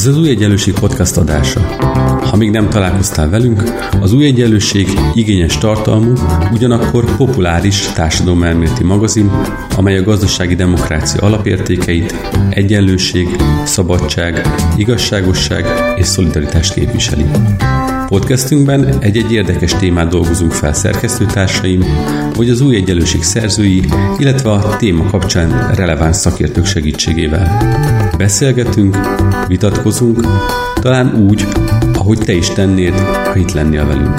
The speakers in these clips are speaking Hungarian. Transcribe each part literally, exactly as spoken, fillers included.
Ez az Új Egyenlőség podcast adása. Ha még nem találkoztál velünk, az Új Egyenlőség igényes tartalmú, ugyanakkor populáris társadalomelméleti magazin, amely a gazdasági demokrácia alapértékeit, egyenlőség, szabadság, igazságosság és szolidaritást képviseli. Podcastünkben egy-egy érdekes témát dolgozunk fel szerkesztőtársaim, vagy az Új Egyenlőség szerzői, illetve a téma kapcsán releváns szakértők segítségével. Beszélgetünk, vitatkozunk, talán úgy, ahogy te is tennéd, ha itt lennél velünk.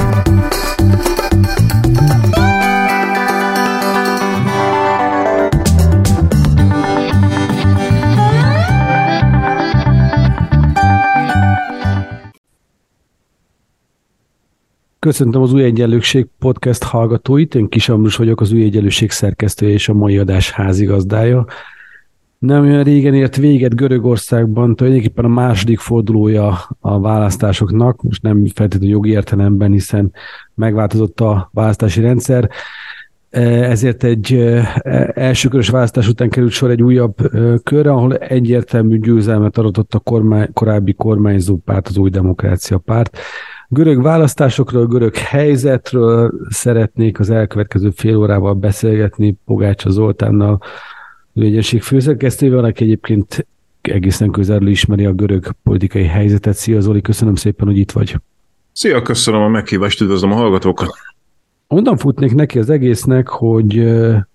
Köszöntöm az Új Egyenlőség podcast hallgatóit, én Kis Ambrus vagyok, az Új Egyenlőség szerkesztője és a mai adás házigazdája. Nem olyan régen ért véget Görögországban, tulajdonképpen a második fordulója a választásoknak, most nem feltétlenül jogi értelemben, hiszen megváltozott a választási rendszer, ezért egy elsőkörös választás után került sor egy újabb körre, ahol egyértelmű győzelmet adott a kormány, korábbi kormányzó párt, az Új Demokrácia Párt. Görög választásokról, görög helyzetről szeretnék az elkövetkező fél órával beszélgetni Pogácsa Zoltánnal, az Egyenlőség főszerkesztőjével, aki egyébként egészen közelről ismeri a görög politikai helyzetet. Szia Zoli, köszönöm szépen, hogy itt vagy. Szia, köszönöm a meghívást, üdvözlöm a hallgatókat. Onnan futnék neki az egésznek, hogy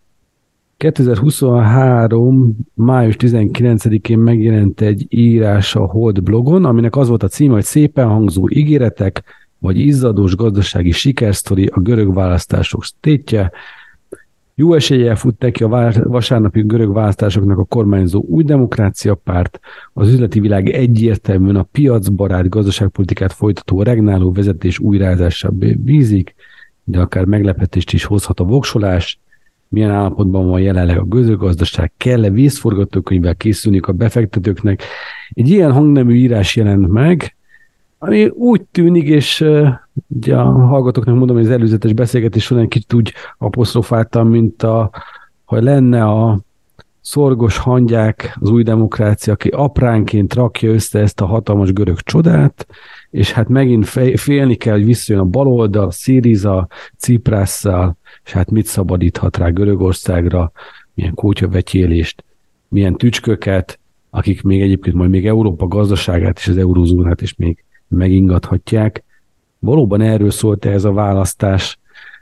kétezer-huszonhárom. május tizenkilencedikén megjelent egy írás a Hold blogon, aminek az volt a címe, hogy szépen hangzó ígéretek, vagy izzadós gazdasági sikersztori a görög választások tétje. Jó eséllyel fut neki a vasárnapi görög választásoknak a kormányzó Új Demokrácia Párt, az üzleti világ egyértelműen a piacbarát gazdaságpolitikát folytató regnáló vezetés újraállásában bízik, de akár meglepetést is hozhat a voksolás. Milyen állapotban van jelenleg a görög gazdaság, kell-e vészforgatókönyvvel készülniük a befektetőknek. Egy ilyen hangnemű írás jelent meg, ami úgy tűnik, és uh, ugye a hallgatóknak mondom, hogy az előzetes beszélgetés során kicsit úgy apostrofáltam, mint a, hogy lenne a szorgos hangyák, az Új Demokrácia, aki apránként rakja össze ezt a hatalmas görög csodát, és hát megint félni kell, hogy visszajön a baloldal, Syriza, Ciprasszal, és hát mit szabadíthat rá Görögországra, milyen kótyavetyélést, milyen tücsköket, akik még egyébként majd még Európa gazdaságát és az eurózónát is még megingathatják. Valóban erről szólt ez a választás,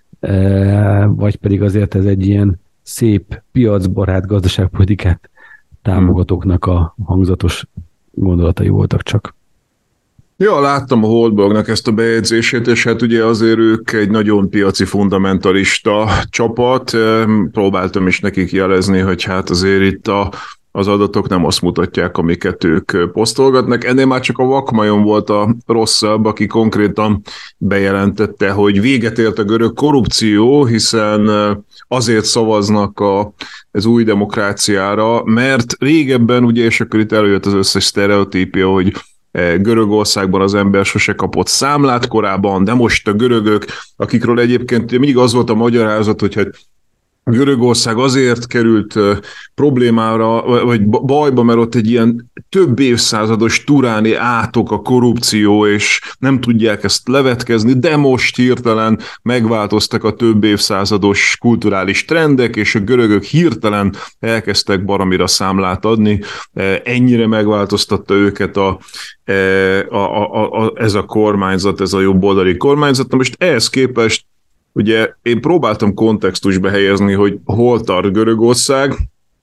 vagy pedig azért ez egy ilyen szép piacbarát gazdaságpolitikát támogatóknak a hangzatos gondolatai voltak csak. Ja, láttam a Holdblognak ezt a bejegyzését, és hát ugye azért ők egy nagyon piaci fundamentalista csapat. Próbáltam is nekik jelezni, hogy hát azért itt a, az adatok nem azt mutatják, amiket ők posztolgatnak. Ennél már csak a vakmajon volt a rosszabb, aki konkrétan bejelentette, hogy véget ért a görög korrupció, hiszen azért szavaznak a, az Új Demokráciára, mert régebben ugye, és akkor itt előjött az összes sztereotípia, hogy Görögországban az ember sose kapott számlát korábban, de most a görögök, akikről egyébként mindig az volt a magyarázat, hogy hát Görögország azért került problémára, vagy bajba, mert ott egy ilyen több évszázados turáni átok a korrupció, és nem tudják ezt levetkezni, de most hirtelen megváltoztak a több évszázados kulturális trendek, és a görögök hirtelen elkezdtek baromira számlát adni. Ennyire megváltoztatta őket a, a, a, a, ez a kormányzat, ez a jobboldali kormányzat. Na most ehhez képest ugye én próbáltam kontextusba helyezni, hogy hol tart Görögország.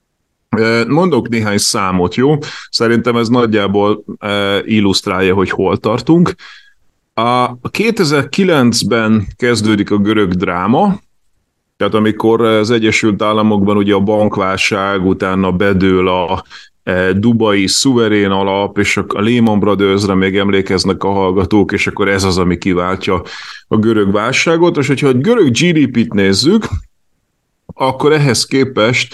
Mondok néhány számot, jó? Szerintem ez nagyjából illusztrálja, hogy hol tartunk. A kétezer-kilencben kezdődik a görög dráma, tehát amikor az Egyesült Államokban ugye a bankválság, utána bedől a dubai szuverén alap, és a Lehman Brothersre még emlékeznek a hallgatók, és akkor ez az, ami kiváltja a görög válságot. És hogyha a görög gé dé pét nézzük, akkor ehhez képest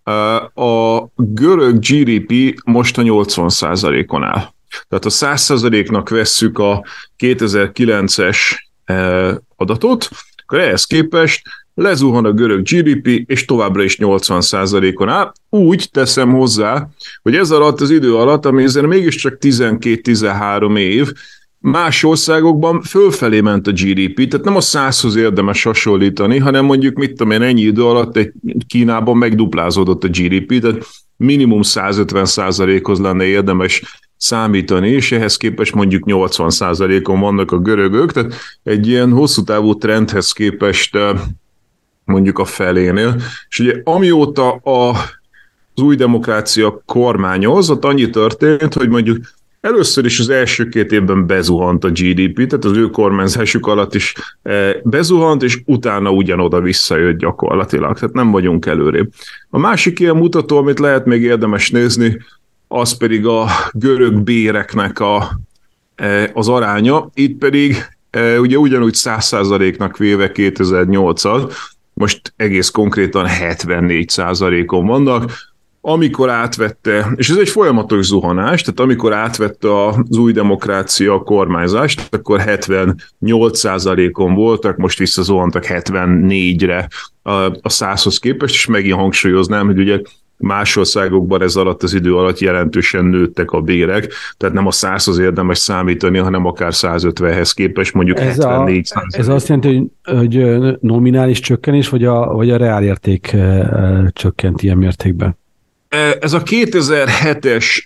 a görög gé dé pé most a nyolcvan százalékon áll. Tehát a száz százaléknak vesszük a kétezer-kilences adatot, akkor ehhez képest lezuhan a görög gé dé pé, és továbbra is nyolcvan százalékon áll. Úgy teszem hozzá, hogy ez alatt az idő alatt, ami ezen mégiscsak tizenkét-tizenhárom év, más országokban fölfelé ment a gé dé pé, tehát nem a százhoz érdemes hasonlítani, hanem mondjuk, mit tudom én, ennyi idő alatt egy Kínában megduplázódott a gé dé pé, tehát minimum százötven százalékhoz lenne érdemes számítani, és ehhez képest mondjuk nyolcvan százalékon vannak a görögök, tehát egy ilyen hosszú távú trendhez képest mondjuk a felénél. És ugye amióta a, az új demokrácia kormányoz, ott annyi történt, hogy mondjuk először is az első két évben bezuhant a gé dé pé, tehát az ő kormányzásuk alatt is bezuhant, és utána ugyanoda visszajött gyakorlatilag, tehát nem vagyunk előrébb. A másik ilyen mutató, amit lehet még érdemes nézni, az pedig a görög béreknek a, az aránya, itt pedig ugye ugyanúgy száz százaléknak véve kétezer-nyolccal, most egész konkrétan hetvennégy százalékon vannak, amikor átvette, és ez egy folyamatos zuhanás, tehát amikor átvette az új demokrácia a kormányzást, akkor hetvennyolc százalékon voltak, most visszazuhantak hetvennégyre a százhoz képest, és megint hangsúlyoznám, hogy ugye más országokban ez alatt az idő alatt jelentősen nőttek a bérek, tehát nem a százhoz érdemes számítani, hanem akár százötvenhez képest mondjuk ez hetvennégy százalék. Ez azt jelenti, hogy, hogy nominális csökkenés, vagy a, vagy a reálérték csökkent ilyen mértékben? Ez a kétezer-hetes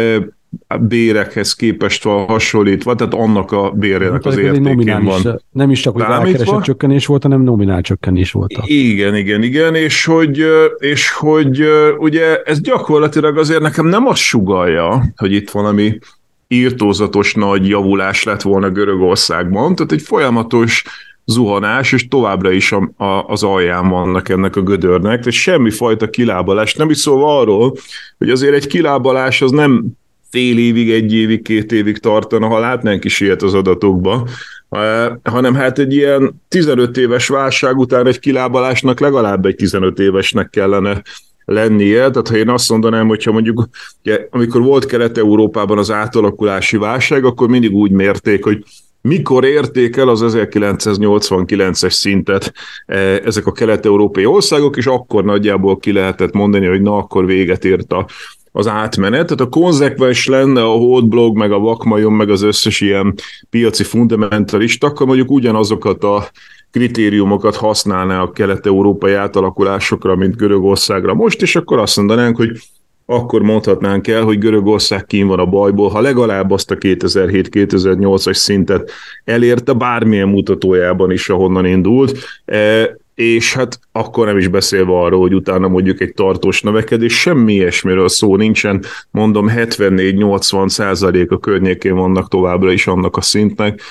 bérekhez képest van hasonlítva, tehát annak a bérének az értékén van. Nem is csak, hogy rákeresett csökkenés volt, hanem nominál csökkenés volt. Igen, igen, igen, és hogy, és hogy ugye ez gyakorlatilag azért nekem nem azt sugallja, hogy itt valami írtózatos nagy javulás lett volna Görögországban, tehát egy folyamatos zuhanás, és továbbra is a, a, az alján vannak ennek a gödörnek, tehát semmifajta kilábalás. Nem is szólva arról, hogy azért egy kilábalás az nem fél évig, egy évig, két évig tartana, ha látnánk is ilyet az adatokba, hanem hát egy ilyen tizenöt éves válság után egy kilábalásnak legalább egy tizenöt évesnek kellene lennie, tehát ha én azt mondanám, hogyha mondjuk, ugye, amikor volt Kelet-Európában az átalakulási válság, akkor mindig úgy mérték, hogy mikor érték el az ezerkilencszáznyolcvankilences szintet ezek a kelet-európai országok, és akkor nagyjából ki lehetett mondani, hogy na, akkor véget ért a, az átmenet. Tehát a konzekvens lenne a Holdblog, meg a Vakmajom, meg az összes ilyen piaci fundamentalista, akkor mondjuk ugyanazokat a kritériumokat használná a kelet-európai átalakulásokra, mint Görögországra most, és akkor azt mondanánk, hogy akkor mondhatnánk el, hogy Görögország kín van a bajból, ha legalább azt a kétezer-hét-kétezer-nyolcas szintet elérte, bármilyen mutatójában is, ahonnan indult, és hát akkor nem is beszélve arról, hogy utána mondjuk egy tartós növekedés, semmi ilyesmiről szó nincsen, mondom hetvennégy-nyolcvan százalék a környékén vannak továbbra is annak a szintnek.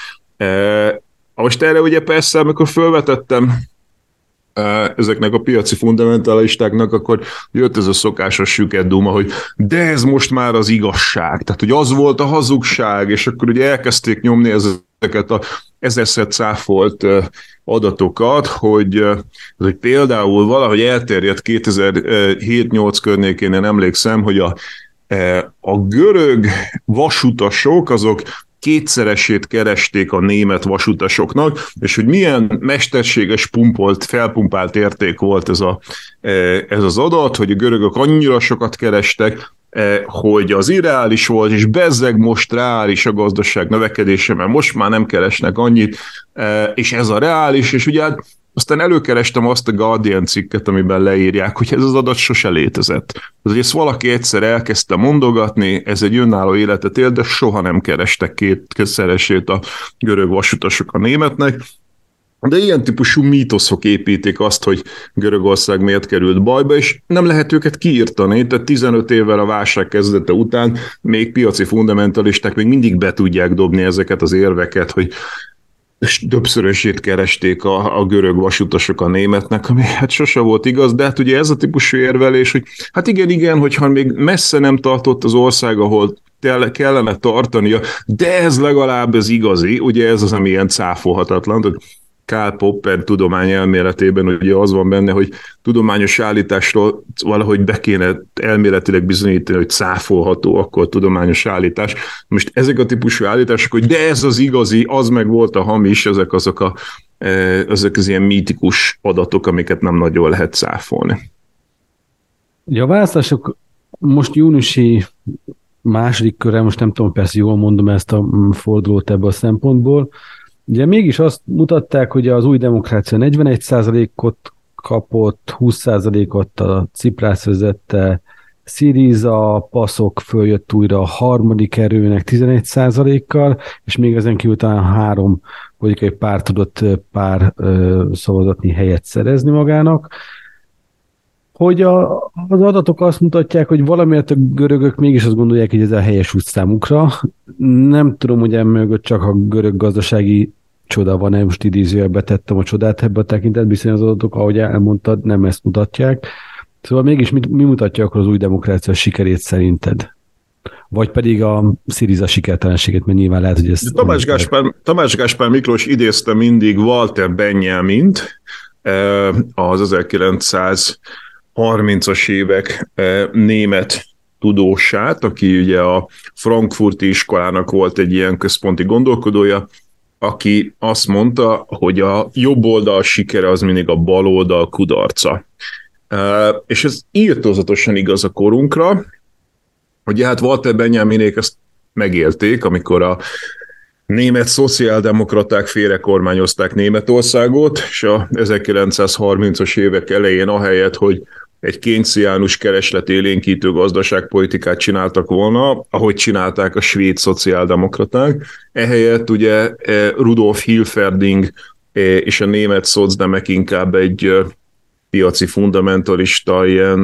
Most erre ugye persze, amikor felvetettem ezeknek a piaci fundamentalistáknak, akkor jött ez a szokásos süket duma, hogy de ez most már az igazság, tehát hogy az volt a hazugság, és akkor ugye elkezdték nyomni ezeket a ezerszer cáfolt adatokat, hogy, hogy például valahogy elterjedt kétezer-hét-nyolc környékén, én emlékszem, hogy a, a görög vasutasok azok kétszeresét keresték a német vasutasoknak, és hogy milyen mesterséges pumpolt, felpumpált érték volt ez, a, ez az adat, hogy a görögök annyira sokat kerestek, hogy az irreális volt, és bezzeg most reális a gazdaság növekedése, mert most már nem keresnek annyit, és ez a reális, és ugye aztán előkerestem azt a Guardian cikket, amiben leírják, hogy ez az adat sose létezett. Az, hogy ezt valaki egyszer elkezdte mondogatni, ez egy önálló életet él, de soha nem kerestek kétszeresét a görög vasutasok a németnek. De ilyen típusú mítoszok építik azt, hogy Görögország miért került bajba, és nem lehet őket kiírtani, tehát tizenöt évvel a válság kezdete után még piaci fundamentalisták még mindig be tudják dobni ezeket az érveket, hogy többszörösét keresték a, a görög vasutasok a németnek, ami hát sose volt igaz, de hát ugye ez a típusú érvelés, hogy hát igen, igen, hogyha még messze nem tartott az ország, ahol kellene tartania, de ez legalább ez igazi, ugye ez az, ami ilyen cáfolhatatlan, Karl Popper tudományelméletében ugye az van benne, hogy tudományos állításról valahogy be kéne elméletileg bizonyítani, hogy cáfolható akkor a tudományos állítás. Most ezek a típusú állítások, hogy de ez az igazi, az meg volt a hamis, ezek azok a, ezek az ilyen mítikus adatok, amiket nem nagyon lehet cáfolni. Ugye a választások most júniusi második körre, most nem tudom, persze jól mondom ezt a fordulót ebből a szempontból, ugye mégis azt mutatták, hogy az új demokrácia negyvenegy százalékot kapott, húsz százalékot a Ciprász vezette, Syriza, PASOK följött újra a harmadik erőnek tizenegy százalékkal, és még ezen kívül talán három politikai párt tudott pár ö, szavazatnyi helyet szerezni magának. Hogy a, az adatok azt mutatják, hogy valamiért a görögök mégis azt gondolják, hogy ez a helyes út számukra. Nem tudom, hogy emögött csak a görög gazdasági csoda van, nem most idézőjelbe tettem a csodát ebbe a tekintetben, hiszen az adatok, ahogy elmondtad, nem ezt mutatják. Szóval mégis mi, mi mutatja akkor az új demokrácia sikerét szerinted? Vagy pedig a Syriza sikertelenségét, mert nyilván lehet, hogy ez... Tamás Gáspár, Tamás Gáspár Miklós idézte mindig Walter Benjamint, az ezerkilencszázharmincas évek német tudósát, aki ugye a frankfurti iskolának volt egy ilyen központi gondolkodója, aki azt mondta, hogy a jobb oldal sikere az mindig a bal oldal kudarca. És ez írtózatosan igaz a korunkra, hogy hát Walter Benjaminék ezt megélték, amikor a német szociáldemokraták félrekormányozták Németországot, és a ezerkilencszázharmincas évek elején ahelyett, hogy egy keynesiánus keresletélénkítő gazdaságpolitikát csináltak volna, ahogy csinálták a svéd szociáldemokraták. Ehelyett ugye Rudolf Hilferding és a német szocdemek inkább egy piaci fundamentalista, ilyen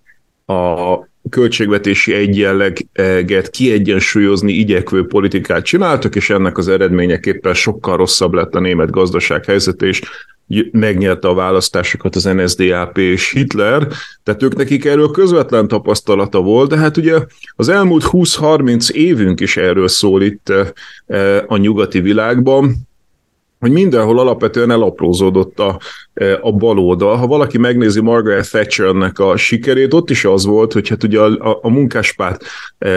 a költségvetési egyenleget kiegyensúlyozni igyekvő politikát csináltak, és ennek az eredményeképpen sokkal rosszabb lett a német gazdaság helyzete, és megnyerte a választásokat az en es dé á pé és Hitler, tehát ők nekik erről közvetlen tapasztalata volt, de hát ugye az elmúlt húsz-harminc évünk is erről szól itt a nyugati világban, hogy mindenhol alapvetően elaprózódott a, a baloldal. Ha valaki megnézi Margaret Thatchernek a sikerét, ott is az volt, hogy hát ugye a, a, a munkáspárt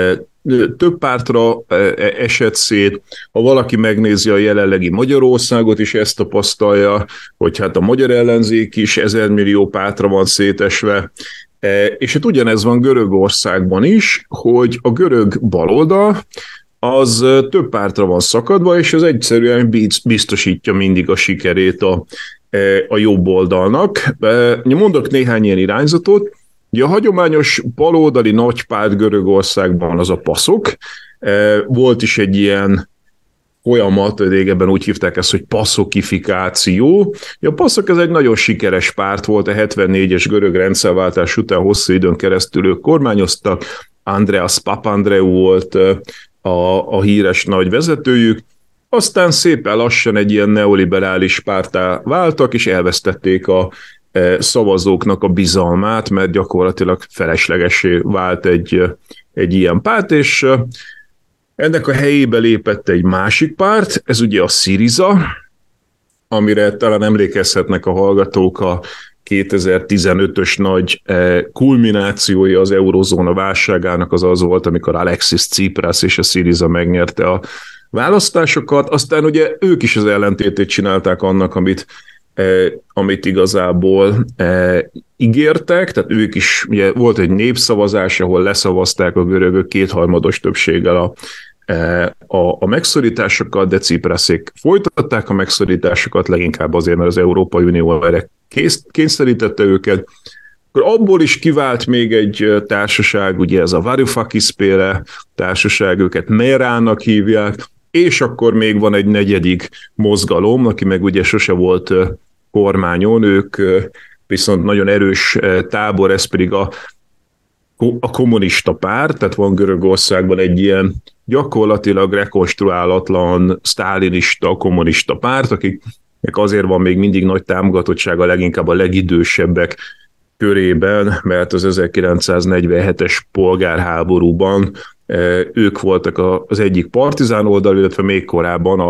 több pártra esett szét. Ha valaki megnézi a jelenlegi Magyarországot is, ezt tapasztalja, hogy hát a magyar ellenzék is ezermillió pártra van szétesve. És hát ugyanez van Görögországban is, hogy a görög baloldal az több pártra van szakadva, és ez egyszerűen biztosítja mindig a sikerét a, a jobb oldalnak. Mondok néhány ilyen irányzatot. Ugye a hagyományos baloldali nagypárt Görögországban az a PASOK. Volt is egy ilyen folyamat, régebben úgy hívták ezt, hogy paszokifikáció. A PASOK ez egy nagyon sikeres párt volt, a hetvennégyes görög rendszerváltás után hosszú időn keresztül ők kormányoztak. Andreas Papandreou volt a, a híres nagy vezetőjük, aztán szépen lassan egy ilyen neoliberális párttá váltak, és elvesztették a e, szavazóknak a bizalmát, mert gyakorlatilag feleslegesé vált egy, egy ilyen párt, és e, ennek a helyébe lépett egy másik párt, ez ugye a Syriza, amire talán emlékezhetnek a hallgatók a kétezer-tizenötös nagy kulminációja az eurozóna válságának az az volt, amikor Alexis Tsipras és a Syriza megnyerte a választásokat, aztán ugye ők is az ellentétét csinálták annak, amit, amit igazából ígértek, tehát ők is, ugye volt egy népszavazás, ahol leszavazták a görögök kétharmados többséggel a A, a megszorításokat, de Ciprasék folytatták a megszorításokat, leginkább azért, mert az Európai Unió erre kényszerítette őket. Akkor abból is kivált még egy társaság, ugye ez a Varoufakis-féle társaság, őket Merának hívják, és akkor még van egy negyedik mozgalom, aki meg ugye sose volt kormányon, ők viszont nagyon erős tábor, ez pedig a a kommunista párt, tehát van Görögországban egy ilyen gyakorlatilag rekonstruálatlan, sztálinista, kommunista párt, akiknek azért van még mindig nagy támogatottsága, leginkább a legidősebbek körében, mert az ezerkilencszáznegyvenhetes polgárháborúban ők voltak az egyik partizán oldal, illetve még korábban a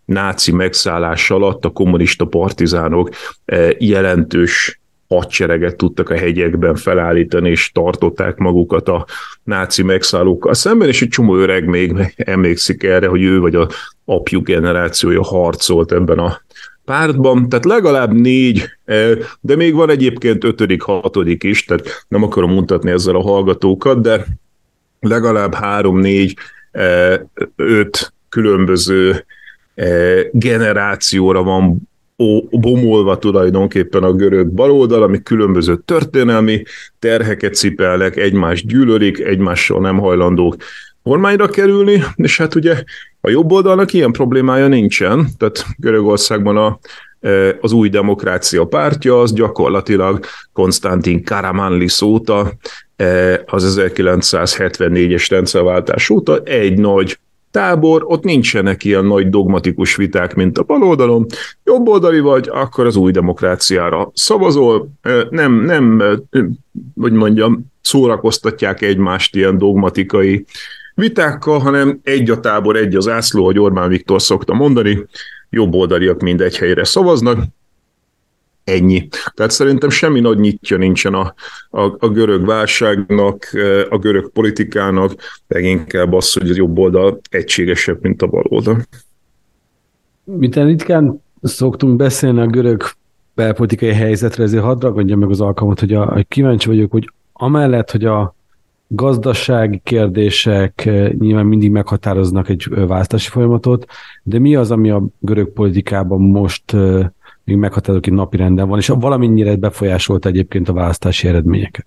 náci megszállás alatt a kommunista partizánok jelentős hadsereget tudtak a hegyekben felállítani, és tartották magukat a náci megszállókkal szemben, és egy csomó öreg még emlékszik erre, hogy ő vagy a apjuk generációja harcolt ebben a pártban, tehát legalább négy, de még van egyébként ötödik, hatodik is, tehát nem akarom mutatni ezzel a hallgatókat, de legalább három, négy, öt különböző generációra van bomolva tulajdonképpen a görög baloldal, amik különböző történelmi terheket cipelnek, egymást gyűlölik, egymással nem hajlandók kormányra kerülni, és hát ugye a jobb oldalnak ilyen problémája nincsen, tehát Görögországban a, az új demokrácia pártja az gyakorlatilag Konstantin Karamanlis óta, az ezerkilencszázhetvennégyes rendszerváltás óta egy nagy tábor, ott nincsenek ilyen nagy dogmatikus viták, mint a baloldalon. Jobboldali vagy, akkor az új demokráciára szavazol, nem, nem, hogy mondjam, szórakoztatják egymást ilyen dogmatikai vitákkal, hanem egy a tábor, egy az ászló, hogy Orbán Viktor szokta mondani, jobboldaliak mind egy helyre szavaznak, ennyi. Tehát szerintem semmi nagy nyitja nincsen a, a, a görög válságnak, a görög politikának, leginkább az, hogy a jobb oldal egységesebb, mint a bal oldal. Miten ritkán szoktunk beszélni a görög belpolitikai helyzetre, ezért hadd ragadjam meg az alkalmat, hogy, a, hogy kíváncsi vagyok, hogy amellett, hogy a gazdasági kérdések nyilván mindig meghatároznak egy választási folyamatot, de mi az, ami a görög politikában most még meghatározó, hogy napirenden van, és valamennyire befolyásolt egyébként a választási eredményeket?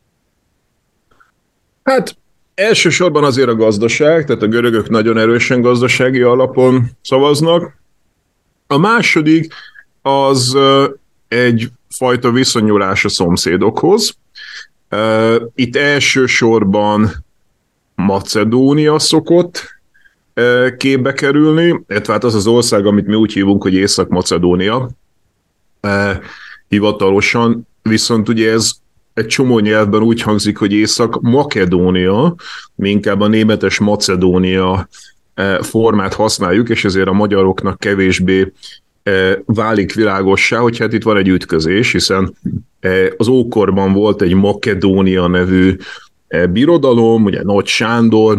Hát elsősorban azért a gazdaság, tehát a görögök nagyon erősen gazdasági alapon szavaznak. A második az egyfajta viszonyulás a szomszédokhoz. Itt elsősorban Macedónia szokott képbe kerülni, illetve hát az az ország, amit mi úgy hívunk, hogy Észak-Macedónia hivatalosan, viszont ugye ez egy csomó nyelvben úgy hangzik, hogy Észak-Makedónia, mi inkább a németes Macedónia formát használjuk, és ezért a magyaroknak kevésbé válik világossá, hogy hát itt van egy ütközés, hiszen az ókorban volt egy Makedónia nevű birodalom, ugye Nagy Sándor,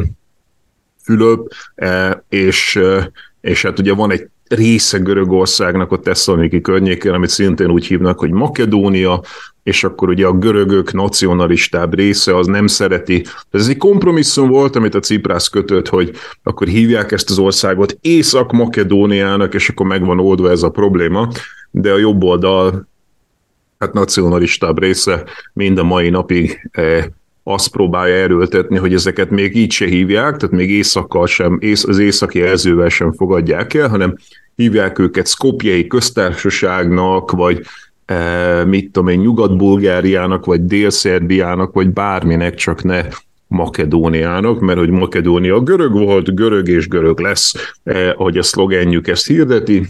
Fülöp, és, és hát ugye van egy része Görögországnak a Tesszaloniki környékén, amit szintén úgy hívnak, hogy Makedónia, és akkor ugye a görögök nacionalistább része az nem szereti. Ez egy kompromisszum volt, amit a Ciprász kötött, hogy akkor hívják ezt az országot Észak-Makedóniának, és akkor megvan oldva ez a probléma, de a jobb oldal, hát nacionalistább része mind a mai napig eh, azt próbálja erőltetni, hogy ezeket még így se hívják, tehát még északkal sem, ész, az északi jelzővel sem fogadják el, hanem hívják őket Szkopjei köztársaságnak, vagy e, mit tudom én, Nyugat-Bulgáriának, vagy Dél-Szerbiának, vagy bárminek, csak ne Makedóniának, mert hogy Makedónia görög volt, görög és görög lesz, eh, ahogy a szlogenjük ezt hirdeti.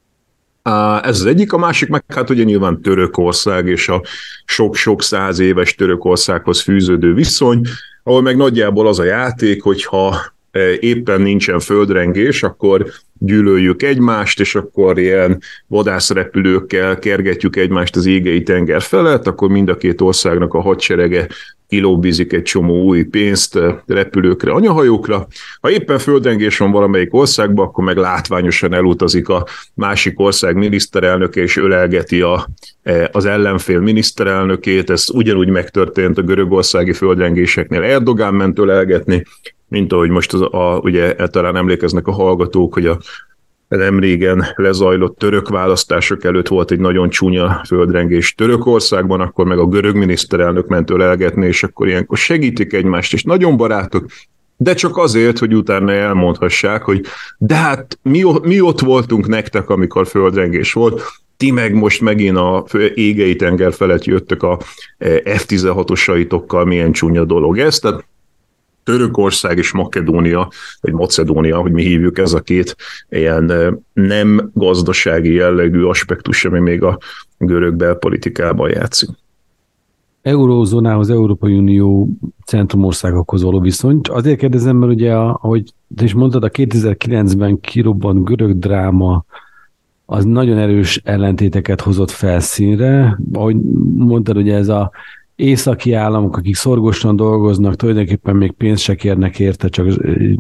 Ez az egyik, a másik meg hát ugye nyilván Törökország és a sok-sok száz éves Törökországhoz fűződő viszony, ahol meg nagyjából az a játék, hogyha éppen nincsen földrengés, akkor gyűlöljük egymást, és akkor ilyen vadászrepülőkkel kergetjük egymást az égei tenger felett, akkor mind a két országnak a hadserege kilobbizik egy csomó új pénzt repülőkre, anyahajókra. Ha éppen földrengés van valamelyik országban, akkor meg látványosan elutazik a másik ország miniszterelnöke, és ölelgeti a, az ellenfél miniszterelnökét. Ez ugyanúgy megtörtént a görögországi földrengéseknél. Erdogán ment ölelgetni, mint ahogy most az, a, ugye talán emlékeznek a hallgatók, hogy a nem régen lezajlott török választások előtt volt egy nagyon csúnya földrengés Törökországban, akkor meg a görög miniszterelnök ment ölelgetni, és akkor ilyenkor segítik egymást, és nagyon barátok, de csak azért, hogy utána elmondhassák, hogy de hát mi, mi ott voltunk nektek, amikor földrengés volt, ti meg most megint a égei tenger felett jöttök a ef tizenhatosaitokkal, milyen csúnya dolog ez, tehát Törökország és Makedónia, vagy Macedónia, hogy mi hívjuk, ez a két ilyen nem gazdasági jellegű aspektus, ami még a görög belpolitikában játszik. Eurózónához, Európai Unió centrumországokhoz való viszony. Azért kérdezem, mert ugye, ahogy te is mondtad, a kétezer-kilencben kirobbant görög dráma az nagyon erős ellentéteket hozott felszínre. Ahogy mondtad, ugye ez a északi államok, akik szorgosan dolgoznak, tulajdonképpen még pénzt se kérnek érte, csak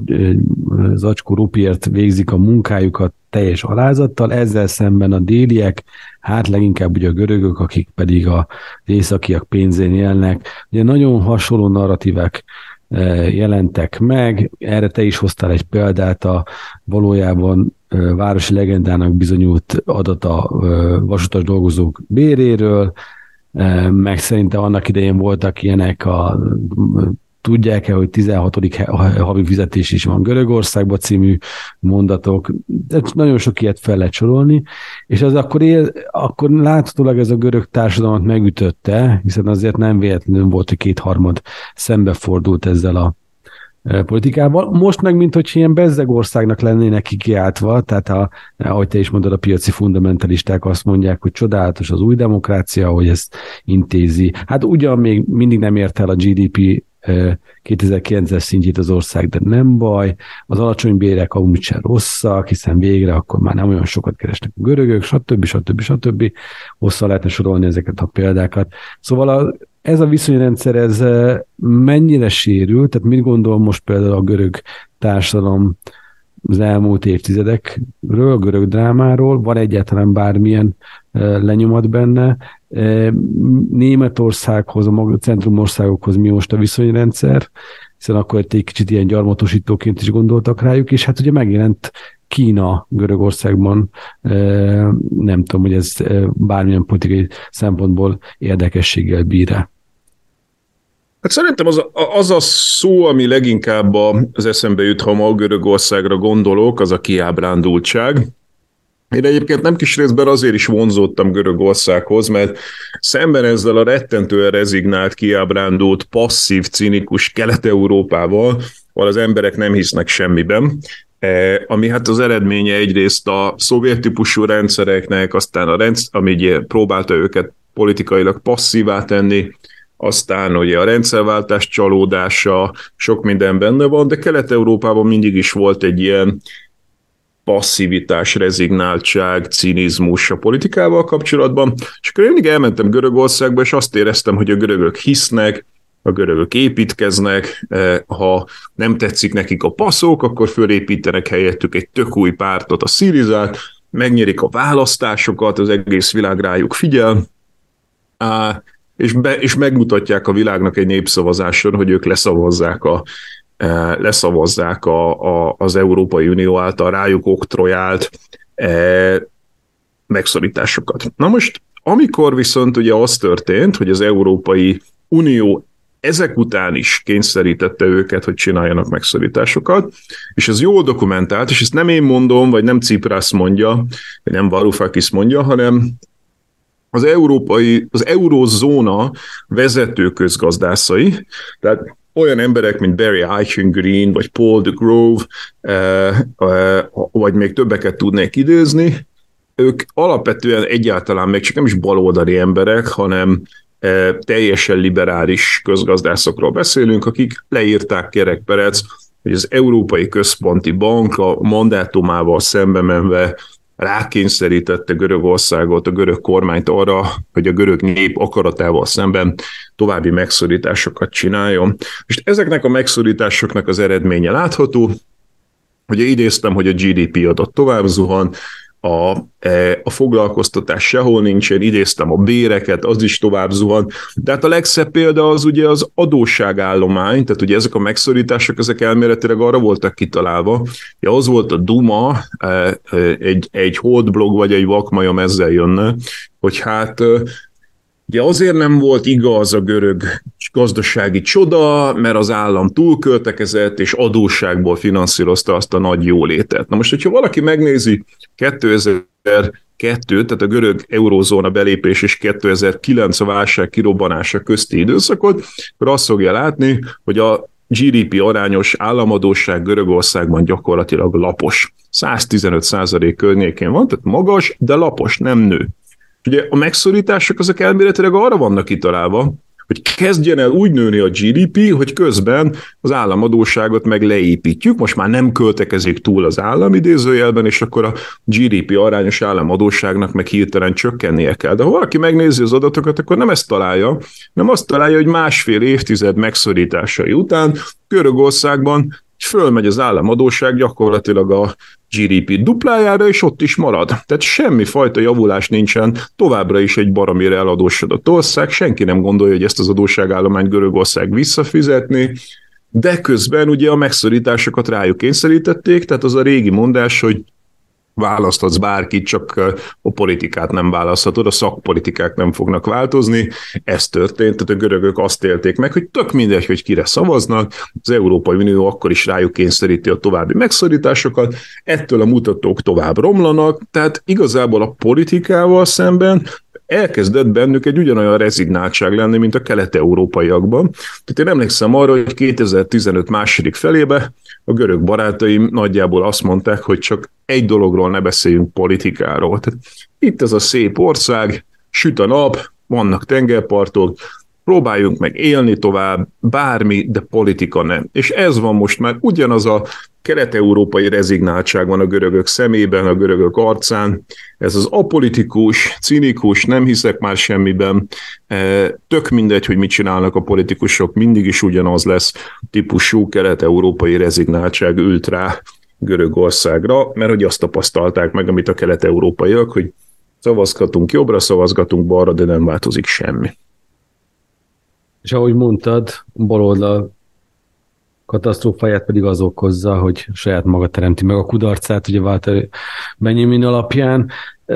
zacskó rupiért végzik a munkájukat teljes alázattal, ezzel szemben a déliek, hát leginkább ugye a görögök, akik pedig az északiak pénzén élnek. Ugye nagyon hasonló narratívák jelentek meg, erre te is hoztál egy példát, a valójában városi legendának bizonyult adat a vasutas dolgozók béréről, meg szerintem annak idején voltak ilyenek, a, tudják-e, hogy tizenhatodik havi fizetés is van Görögországban című mondatok, de nagyon sok ilyet fel lehet sorolni, és az akkor, él, akkor láthatólag ez a görög társadalmat megütötte, hiszen azért nem véletlenül volt, hogy kétharmad szembefordult ezzel a politikával. Most meg, mint hogy ilyen bezzeg országnak lennének kikiáltva, tehát a, ahogy te is mondod, a piaci fundamentalisták azt mondják, hogy csodálatos az új demokrácia, hogy ezt intézi. Hát ugyan még mindig nem ért el a gé dé pé kétezer-kilences szintjét az ország, de nem baj. Az alacsony bérek amúgy sem rosszak, hiszen végre akkor már nem olyan sokat keresnek a görögök, stb. stb. stb. Hosszan lehetne sorolni ezeket a példákat. Szóval a ez a viszonyrendszer, ez mennyire sérül, tehát mit gondol most például a görög társadalom az elmúlt évtizedekről, a görög drámáról, van egyáltalán bármilyen lenyomat benne? Németországhoz, a centrumországokhoz mi most a viszonyrendszer, hiszen akkor egy kicsit ilyen gyarmatosítóként is gondoltak rájuk, és hát ugye megjelent Kína Görögországban, nem tudom, hogy ez bármilyen politikai szempontból érdekességgel bír-e. Hát szerintem az a, az a szó, ami leginkább az eszembe jut, ha ma Görögországra gondolok, az a kiábrándultság. Én egyébként nem kis részben azért is vonzódtam Görögországhoz, mert szemben ezzel a rettentően rezignált, kiábrándult, passzív, cinikus Kelet-Európával, ahol az emberek nem hisznek semmiben, ami hát az eredménye egyrészt a szovjet típusú rendszereknek, aztán a rendszer, ami ugye próbálta őket politikailag passzívá tenni, aztán ugye a rendszerváltás csalódása, sok minden benne van, de Kelet-Európában mindig is volt egy ilyen passzivitás, rezignáltság, cinizmus a politikával kapcsolatban, és akkor én mindig elmentem Görögországba, és azt éreztem, hogy a görögök hisznek, a görögök építkeznek, ha nem tetszik nekik a passzok, akkor fölépítenek helyettük egy tök új pártot, a Syrizát, megnyerik a választásokat, az egész világ rájuk figyel, és, be, és megmutatják a világnak egy népszavazáson, hogy ők leszavazzák, a, leszavazzák a, a, az Európai Unió által rájuk oktroyált megszorításokat. Na most, amikor viszont ugye az történt, hogy az Európai Unió ezek után is kényszerítette őket, hogy csináljanak megszorításokat, és ez jól dokumentált, és ezt nem én mondom, vagy nem Tsipras mondja, vagy nem Varoufakis mondja, hanem az európai, az eurózóna vezető közgazdászai, tehát olyan emberek, mint Barry Eichengreen, vagy Paul de Grove, vagy még többeket tudnék idézni, ők alapvetően egyáltalán még csak nem is baloldali emberek, hanem teljesen liberális közgazdászokról beszélünk, akik leírták kerekperec, hogy az Európai Központi Bank a mandátumával szembe menve rákényszerítette Görögországot, a görög kormányt arra, hogy a görög nép akaratával szemben további megszorításokat csináljon. És ezeknek a megszorításoknak az eredménye látható. Ugye idéztem, hogy a gé dé pé adat tovább zuhan, A, a foglalkoztatás sehol nincsen, idéztem a béreket, az is tovább zuhan, de hát a legszebb példa az ugye az adósságállomány, tehát ugye ezek a megszorítások, ezek elméletileg arra voltak kitalálva, ja, az volt a Duma, egy, egy holdblog vagy egy vakmajom ezzel jönne, hogy hát ugye azért nem volt igaz a görög gazdasági csoda, mert az állam túlköltekezett, és adósságból finanszírozta azt a nagy jólétet. Na most, hogyha valaki megnézi kétezer-kettő, tehát a görög eurózóna belépés és kétezer-kilenc a válság kirobbanása közti időszakot, akkor azt fogja látni, hogy a gé dé pé arányos államadósság Görögországban gyakorlatilag lapos. száztizenöt százalék környékén van, tehát magas, de lapos, nem nő. Ugye a megszorítások azok elméletileg arra vannak kitalálva, hogy kezdjen el úgy nőni a gé dé pé, hogy közben az államadósságot meg leépítjük, most már nem költekezik túl az állam idézőjelben, és akkor a gé dé pé arányos államadósságnak meg hirtelen csökkennie kell. De ha valaki megnézi az adatokat, akkor nem ezt találja, nem azt találja, hogy másfél évtized megszorításai után Görögországban fölmegy az államadósság gyakorlatilag a gé dé pé duplájára, és ott is marad. Tehát semmi fajta javulás nincsen, továbbra is egy baromira eladósodott ország, senki nem gondolja, hogy ezt az adósságállományt Görögország visszafizetni, de közben ugye a megszorításokat rájuk kényszerítették, tehát az a régi mondás, hogy választhatsz bárkit, csak a politikát nem választhatod, a szakpolitikák nem fognak változni. Ez történt, tehát a görögök azt élték meg, hogy tök mindegy, hogy kire szavaznak, az Európai Unió akkor is rájuk kényszeríti a további megszorításokat, ettől a mutatók tovább romlanak, tehát igazából a politikával szemben elkezdett bennük egy ugyanolyan rezignáltság lenni, mint a kelet-európaiakban. Tehát én emlékszem arra, hogy kétezer-tizenöt második felébe a görög barátaim nagyjából azt mondták, hogy csak egy dologról ne beszéljünk, politikáról. Tehát itt ez a szép ország, süt a nap, vannak tengerpartok, próbáljunk meg élni tovább, bármi, de politika nem. És ez van most már, ugyanaz a kelet-európai rezignáltság van a görögök szemében, a görögök arcán, ez az apolitikus, cinikus, nem hiszek már semmiben, tök mindegy, hogy mit csinálnak a politikusok, mindig is ugyanaz lesz típusú kelet-európai rezignáltság ült rá Görögországra, mert hogy azt tapasztalták meg, amit a kelet-európaiak, hogy szavazgatunk jobbra, szavazgatunk balra, de nem változik semmi. És ahogy mondtad, baloldal katasztrófáját pedig az okozza, hogy saját maga teremti meg a kudarcát, ugye Walter Benjamin alapján.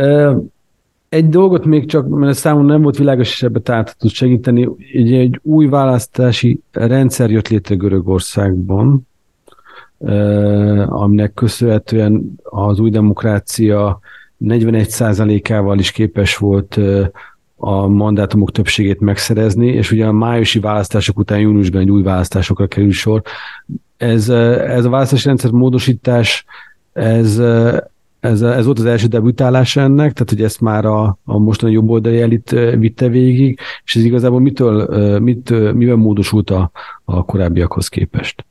Egy dolgot még csak, mert számomra nem volt világos, és ebbe tehát tud segíteni, egy, egy új választási rendszer jött létre Görögországban, aminek köszönhetően az új demokrácia negyvenegy százalékával is képes volt a mandátumok többségét megszerezni, és ugye a májusi választások után júniusban egy új választásokra kerül sor. Ez, ez a választási rendszer módosítás, ez, ez, ez volt az első debütálása ennek, tehát hogy ezt már a, a mostani jobboldali elit vitte végig, és ez igazából mitől, mit, mivel módosult a, a korábbiakhoz képest?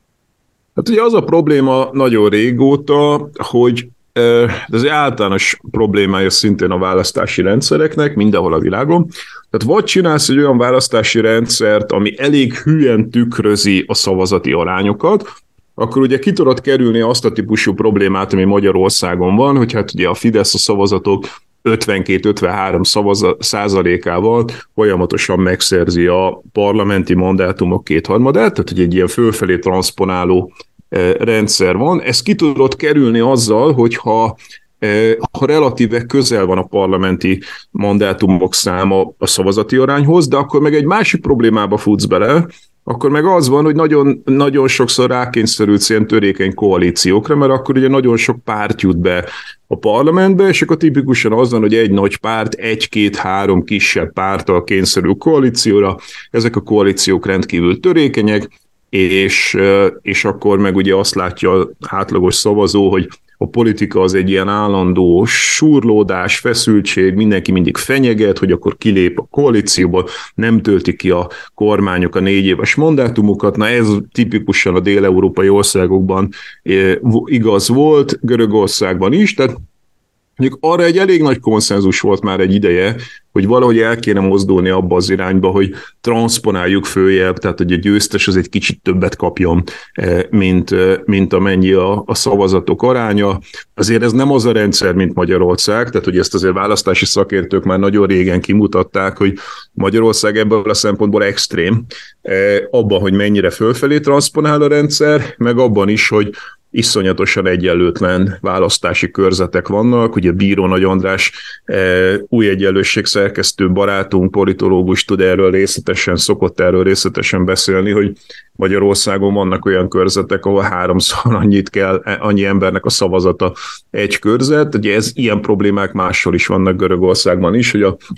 Hát ugye az a probléma nagyon régóta, hogy ez egy általános problémája szintén a választási rendszereknek mindenhol a világon. Tehát vagy csinálsz egy olyan választási rendszert, ami elég hülyen tükrözi a szavazati arányokat, akkor ugye ki tudod kerülni azt a típusú problémát, ami Magyarországon van, hogy hát ugye a Fidesz a szavazatok ötvenkét-ötvenhárom százalékával folyamatosan megszerzi a parlamenti mandátumok kétharmadát, tehát hogy egy ilyen fölfelé transzponáló rendszer van. Ezt ki tudod kerülni azzal, hogyha ha relatíve közel van a parlamenti mandátumok száma a szavazati arányhoz, de akkor meg egy másik problémába futsz bele, akkor meg az van, hogy nagyon, nagyon sokszor rákényszerülsz ilyen törékeny koalíciókra, mert akkor ugye nagyon sok párt jut be a parlamentbe, és akkor tipikusan az van, hogy egy nagy párt, egy-két-három kisebb párttal kényszerül koalícióra, ezek a koalíciók rendkívül törékenyek, és, és akkor meg ugye azt látja az átlagos szavazó, hogy a politika az egy ilyen állandó súrlódás, feszültség, mindenki mindig fenyeget, hogy akkor kilép a koalícióba, nem tölti ki a kormányok a négy éves mandátumokat. Na ez tipikusan a dél-európai országokban igaz volt, Görögországban is, tehát mondjuk arra egy elég nagy konszenzus volt már egy ideje, hogy valahogy el kéne mozdulni abba az irányba, hogy transzponáljuk följebb, tehát hogy a győztes az egy kicsit többet kapjon, mint, mint amennyi a, a szavazatok aránya. Azért ez nem az a rendszer, mint Magyarország, tehát hogy ezt azért választási szakértők már nagyon régen kimutatták, hogy Magyarország ebből a szempontból extrém, abban, hogy mennyire fölfelé transzponál a rendszer, meg abban is, hogy iszonyatosan egyenlőtlen választási körzetek vannak. Ugye Bíró Nagy András új egyenlőség szerkesztő barátunk, politológus tud erről részletesen, szokott erről részletesen beszélni, hogy Magyarországon vannak olyan körzetek, ahol háromszor annyit kell, annyi embernek a szavazata egy körzet. Ugye ez, ilyen problémák máshol is vannak Görögországban is, hogy a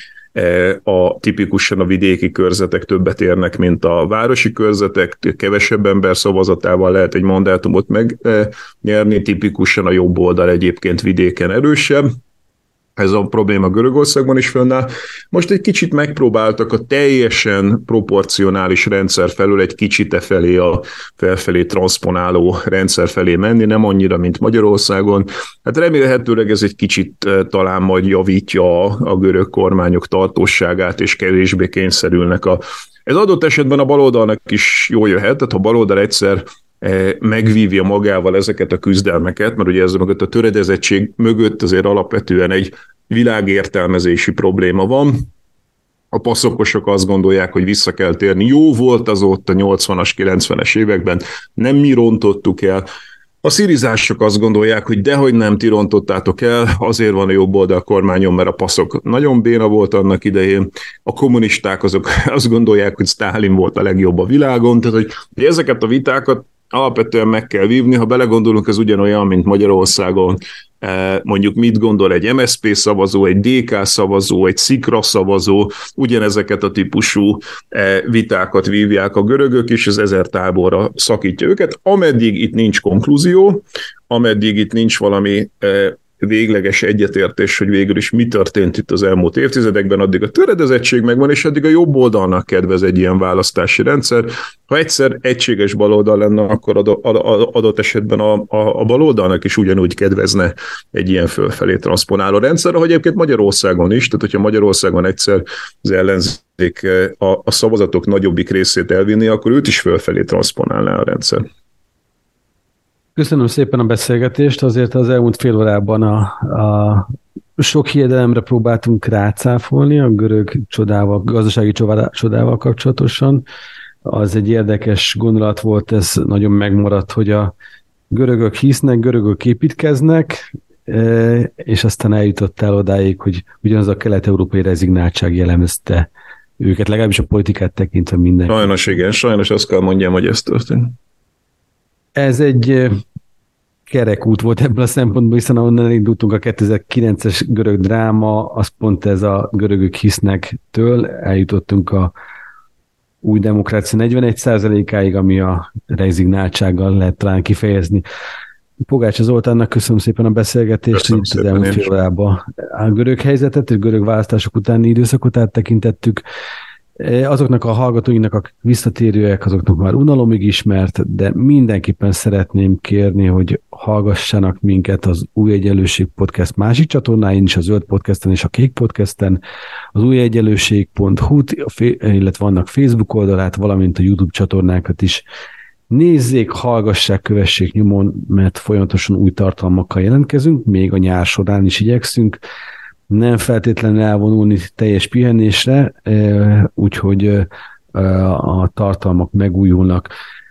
A, tipikusan a vidéki körzetek többet érnek, mint a városi körzetek, kevesebb ember szavazatával lehet egy mandátumot megnyerni, tipikusan a jobb oldal egyébként vidéken erősebb. Ez a probléma Görögországban is fönnáll. Most egy kicsit megpróbáltak a teljesen proporcionális rendszer felől egy kicsit e felé a felfelé transzponáló rendszer felé menni, nem annyira, mint Magyarországon. Hát remélhetőleg ez egy kicsit talán majd javítja a, a görög kormányok tartóságát, és kevésbé kényszerülnek a... Ez adott esetben a baloldalnak is jól jöhet, tehát ha a baloldal egyszer megvívja magával ezeket a küzdelmeket, mert ugye ez mögött a töredezettség mögött azért alapvetően egy világértelmezési probléma van. A passzokosok azt gondolják, hogy vissza kell térni. Jó volt az ott a nyolcvanas, kilencvenes években, nem mi rontottuk el. A szirizások azt gondolják, hogy dehogy nem ti rontottátok el, azért van a jobb oldal kormányon, mert a passzok nagyon béna volt annak idején. A kommunisták azok azt gondolják, hogy Sztálin volt a legjobb a világon, tehát hogy ezeket a vitákat alapvetően meg kell vívni, ha belegondolunk, ez ugyanolyan, mint Magyarországon, mondjuk mit gondol egy em es zé pé szavazó, egy dé ká szavazó, egy szikra szavazó, ugyanezeket a típusú vitákat vívják a görögök, és az ezer táborra szakítja őket, ameddig itt nincs konklúzió, ameddig itt nincs valami végleges egyetértés, hogy végül is mi történt itt az elmúlt évtizedekben, addig a töredezettség megvan, és addig a jobb oldalnak kedvez egy ilyen választási rendszer. Ha egyszer egységes baloldal lenne, akkor adott esetben a, a, a baloldalnak is ugyanúgy kedvezne egy ilyen fölfelé transzponáló rendszer, ahogy egyébként Magyarországon is, tehát hogyha Magyarországon egyszer az ellenzék a, a szavazatok nagyobbik részét elvinni, akkor őt is fölfelé transzponálná a rendszer. Köszönöm szépen a beszélgetést, azért az elmúlt fél órában a, a sok hiedelemre próbáltunk rácáfolni a görög csodával, gazdasági csodával kapcsolatosan. Az egy érdekes gondolat volt, ez nagyon megmaradt, hogy a görögök hisznek, görögök építkeznek, és aztán eljutott el odáig, hogy ugyanaz a kelet-európai rezignáltság jellemezte őket, legalábbis a politikát tekintve mindenki. Sajnos igen, sajnos azt kell mondjam, hogy ez történt. Ez egy kerek út volt ebből a szempontból, hiszen ahonnan elindultunk a kétezer-kilences görög dráma, az pont ez a görögök hisznek től, eljutottunk a új demokrácia negyvenegy százalékáig, ami a rezignáltsággal lehet talán kifejezni. Pogács Zoltánnak köszönöm szépen a beszélgetést, hogy itt az elmúlt fél órában a görög helyzetet és görög választások utáni időszakot áttekintettük. Azoknak a hallgatóinknak, akik visszatérőek, azoknak már unalomig ismert, de mindenképpen szeretném kérni, hogy hallgassanak minket az Új Egyenlőség Podcast másik csatornáin is, a Zöld Podcasten és a Kék Podcasten, az új egyenlőség pont hu, illetve vannak Facebook oldalát, valamint a YouTube csatornákat is. Nézzék, hallgassák, kövessék nyomon, mert folyamatosan új tartalmakkal jelentkezünk, még a nyár során is igyekszünk. Nem feltétlenül elvonulni teljes pihenésre, úgyhogy a tartalmak megújulnak.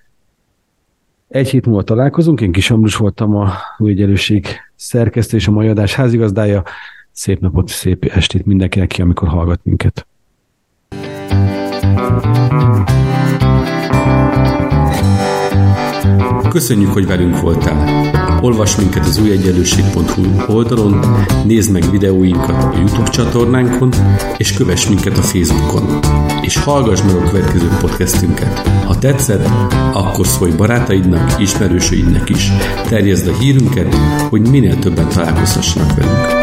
Egy hét múlva találkozunk, én Kis Ambrus voltam, a Új Egyenlőség szerkesztő és a mai adás házigazdája. Szép napot, szép estét mindenkinek ki, amikor hallgat minket. Köszönjük, hogy velünk voltál! Olvasd minket az új egyenlőség pont hu oldalon, nézd meg videóinkat a YouTube csatornánkon, és kövess minket a Facebookon. És hallgass meg a következő podcastünket. Ha tetszett, akkor szólj barátaidnak, ismerősöidnek is. Terjeszd a hírünket, hogy minél többen találkozhassanak velünk.